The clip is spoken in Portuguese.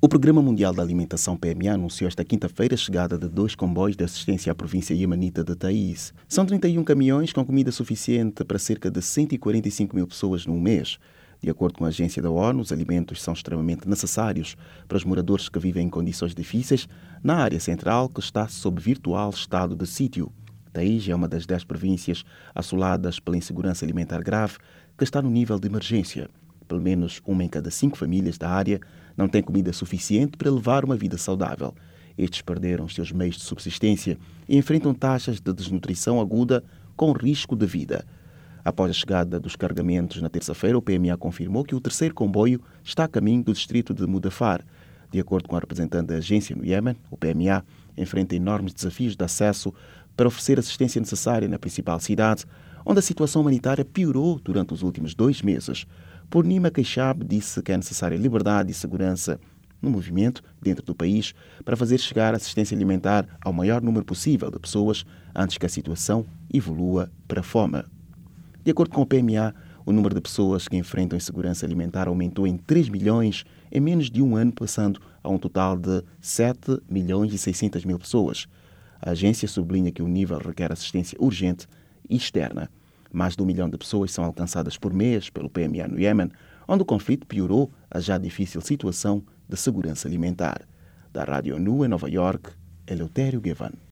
O Programa Mundial da Alimentação PMA anunciou esta quinta-feira a chegada de 2 comboios de assistência à província iemenita de Taiz. São 31 caminhões com comida suficiente para cerca de 145 mil pessoas num mês. De acordo com a agência da ONU, os alimentos são extremamente necessários para os moradores que vivem em condições difíceis na área central, que está sob virtual estado de sítio. Taiz é uma das 10 províncias assoladas pela insegurança alimentar grave, que está no nível de emergência. Pelo menos uma em cada 5 famílias da área não tem comida suficiente para levar uma vida saudável. Estes perderam os seus meios de subsistência e enfrentam taxas de desnutrição aguda com risco de vida. Após a chegada dos carregamentos na terça-feira, o PMA confirmou que o terceiro comboio está a caminho do distrito de Mudafar. De acordo com a representante da agência no Iêmen, o PMA enfrenta enormes desafios de acesso para oferecer assistência necessária na principal cidade, onde a situação humanitária piorou durante os últimos 2 meses. Purnima Keshab disse que é necessária liberdade e segurança no movimento dentro do país para fazer chegar a assistência alimentar ao maior número possível de pessoas antes que a situação evolua para a fome. De acordo com o PMA, o número de pessoas que enfrentam insegurança alimentar aumentou em 3 milhões em menos de um ano, passando a um total de 7 milhões e 600 mil pessoas. A agência sublinha que o nível requer assistência urgente e externa. Mais de 1 milhão de pessoas são alcançadas por mês pelo PMA no Iêmen, onde o conflito piorou a já difícil situação de segurança alimentar. Da Rádio ONU em Nova York, Eleutério Gavan.